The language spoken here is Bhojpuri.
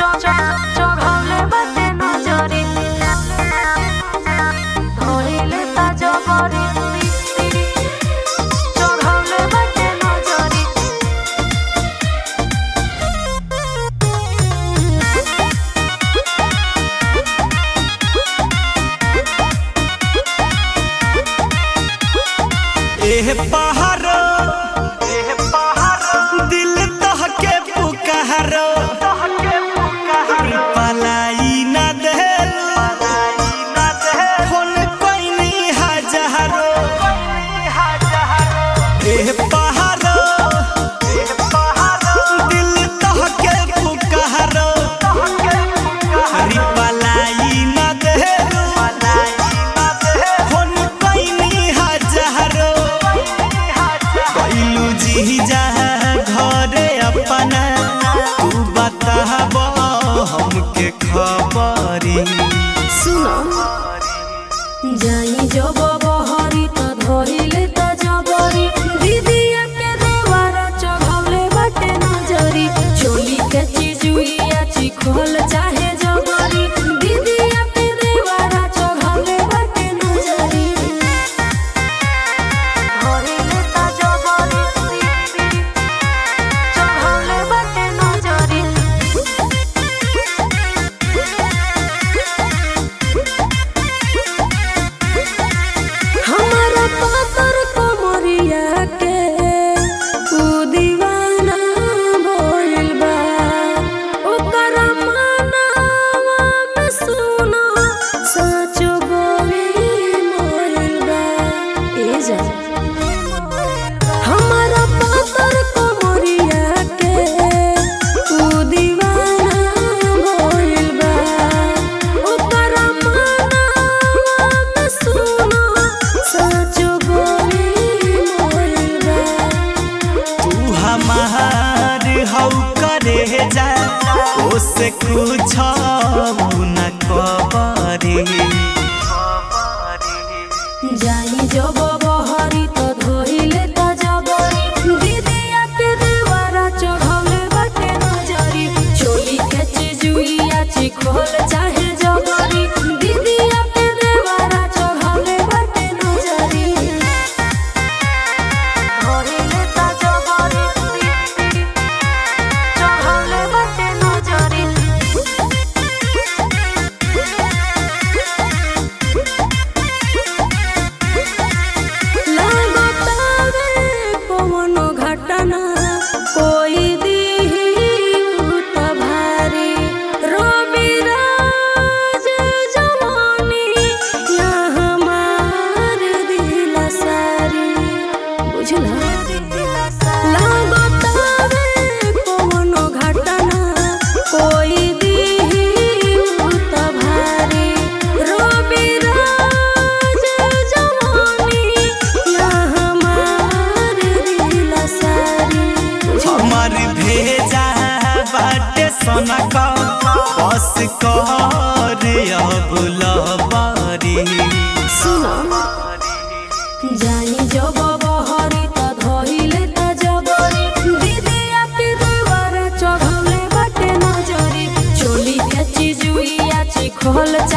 चढ़ौले बाटे नजरी धइले ता जबरी चढ़ौले बाटे नजरी एह पहाड़ो दिल तहके पुकारो पलाई ना देलो फोन कोइनी हजारो एह पहाड़ो दिल तहके पुकारो पलाई ना देलो फोन कोइनी हजारो कइलू जी जा घरे अपना तू बताब हमके खबरी सुनो जाई जब बहरी त धइले ता जबरी दीदिया के देवारा चढ़ौले बाटे नजरी चोली के चिजुइया चिखोल चाहे जबरी दीदिया के देवारा चढ़ौले बाटे नजरी धइले ता जबरी चढ़ौले बाटे नजरी हमारा पातर कमरिया के उ दीवाना भइल बा ओकर मानवा में सुनो सचो गोली मोइल बा ए जा हमारा पातर कमरिया के उ दीवाना भइल बा ओकर मानवा में सुनो सचो गोली मोइल बा तू हमार हौ करे जा ओसे कुछ न कबरी जाई जब बहरी त धइले ता जबरी दीदिया के देवारा चढ़ौले बाटे नजरी चोली के चिजुइया चिखोल चाहे जबरी दीदिया के देवारा चढ़ौले बाटे नजरी धइले ता जबरी चढ़ौले बाटे नजरी लागतावे कवनो घटना कोई दिहुत भारी रविराज जवानी या हमार दिल सारी बुझला लागतावे कवनो घटना कोई दिहुत भारी रविराज जवानी या हमार दिल सारी हमार भेजा बाटे सोनक बस कर अब लबरी सुनो जाई जब बहरी त धइले ता जबरी दीदिया के देवारा चढ़ौले बाटे नजरी चोली के चिजुइया चिखोल